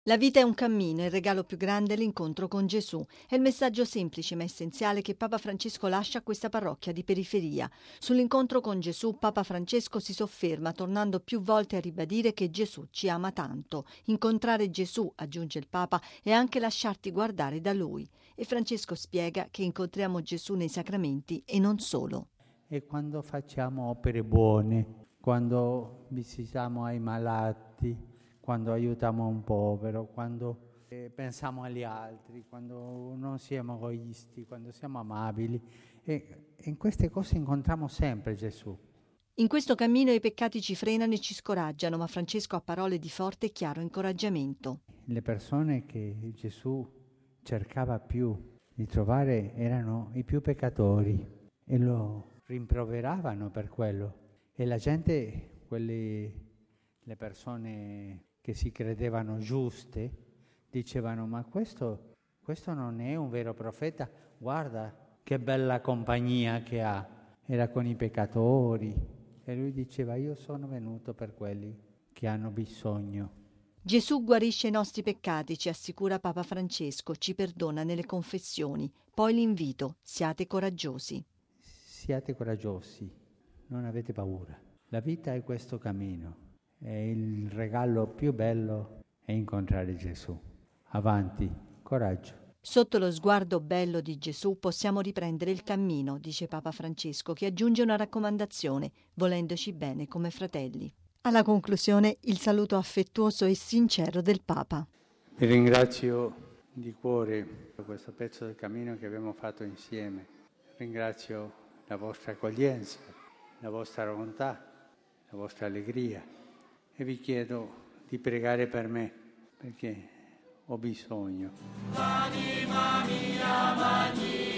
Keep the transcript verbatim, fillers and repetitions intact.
La vita è un cammino, il regalo più grande è l'incontro con Gesù. È il messaggio semplice ma essenziale che Papa Francesco lascia a questa parrocchia di periferia. Sull'incontro con Gesù Papa Francesco si sofferma, tornando più volte a ribadire che Gesù ci ama tanto. Incontrare Gesù, aggiunge il Papa, è anche lasciarti guardare da Lui. E Francesco spiega che incontriamo Gesù nei sacramenti e non solo. E quando facciamo opere buone, quando visitiamo ai malati, quando aiutiamo un povero, quando eh, pensiamo agli altri, quando non siamo egoisti, quando siamo amabili. E, e in queste cose incontriamo sempre Gesù. In questo cammino i peccati ci frenano e ci scoraggiano, ma Francesco ha parole di forte e chiaro incoraggiamento. Le persone che Gesù cercava più di trovare erano i più peccatori e lo rimproveravano per quello. E la gente, quelli, le persone che si credevano giuste, dicevano: ma questo, questo non è un vero profeta, guarda che bella compagnia che ha, era con i peccatori. E lui diceva: io sono venuto per quelli che hanno bisogno. Gesù guarisce i nostri peccati, ci assicura Papa Francesco, ci perdona nelle confessioni. Poi l'invito: siate coraggiosi. Siate coraggiosi, non avete paura. La vita è questo cammino e il regalo più bello è incontrare Gesù. Avanti, coraggio. Sotto lo sguardo bello di Gesù possiamo riprendere il cammino, dice Papa Francesco, che aggiunge una raccomandazione: volendoci bene come fratelli. Alla conclusione il saluto affettuoso e sincero del Papa. Vi ringrazio di cuore per questo pezzo del cammino che abbiamo fatto insieme. Ringrazio la vostra accoglienza, la vostra bontà, la vostra allegria e vi chiedo di pregare per me perché ho bisogno. L'anima mia,